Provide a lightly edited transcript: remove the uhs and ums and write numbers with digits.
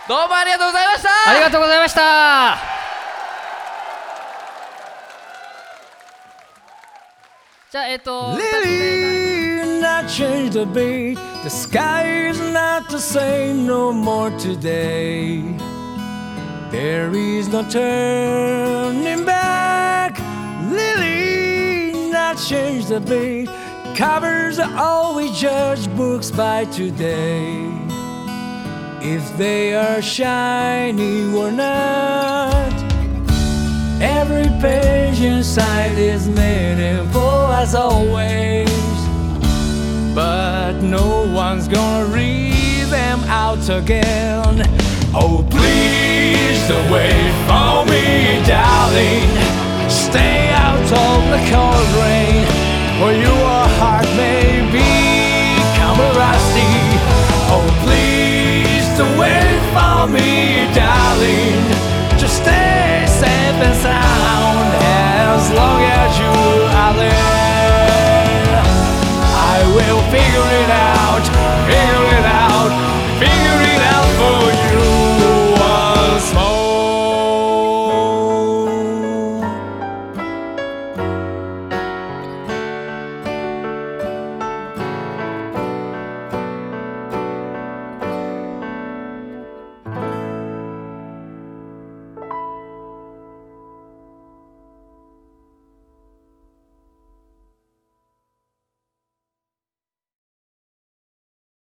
どうもありがとうございました。 ありがとうございました。じゃあ Lily, not change the beat. The sky is not the same no more today. There is no turning back. Lily, not change the beat. Covers always judge books by today. If they are shiny or not, every page inside is meaningful as always. But no one's gonna read them out again. Oh, please don't wait for me, darling. Stay out of the cold rain, or your heart may become rusty. Oh, please don't wait for me, darling. Just stay safe and sound as long as you are there. I will figure it out.